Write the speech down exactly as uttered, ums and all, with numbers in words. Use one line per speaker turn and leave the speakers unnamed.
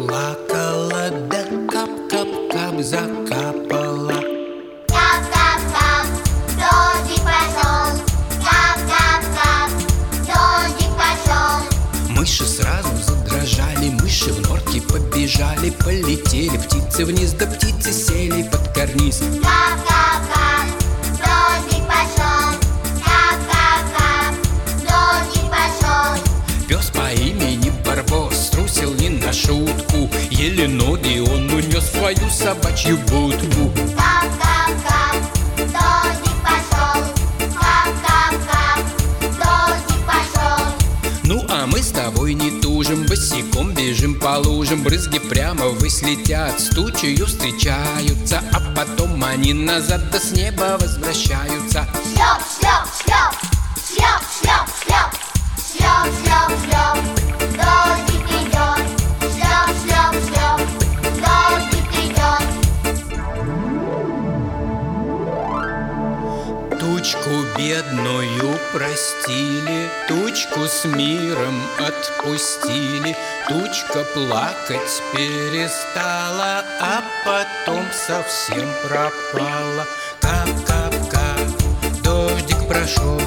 заплакала, да кап-кап-кап закапала.
Кап-кап-кап, дождик пошел. Кап-кап-кап, дождик пошел.
Мыши сразу задрожали, мыши в норке побежали, полетели птицы вниз, да птицы сели под карниз.
Кап-кап-кап, дождик пошел. Кап-кап-кап, дождик пошел.
Пес по имени Барбос струсил не на шутку, еле ноги он унес в свою собачью будку.
Кап-кап-кап, дождик пошел. Кап-кап-кап, дождик пошел.
Ну а мы с тобой не тужим, босиком бежим по лужам. Брызги прямо ввысь летят, с тучею встречаются, а потом они назад да с неба возвращаются.
Шлеп, шлеп, шлеп, шлеп, шлеп, шлеп, шлеп, шлеп, шлеп, дождик идет. Шлеп, шлеп, шлеп, дождик идет.
Тучку бедную простили, тучку с миром отпустили. Тучка плакать перестала, а потом совсем пропала. Кап-кап-кап, дождик прошел.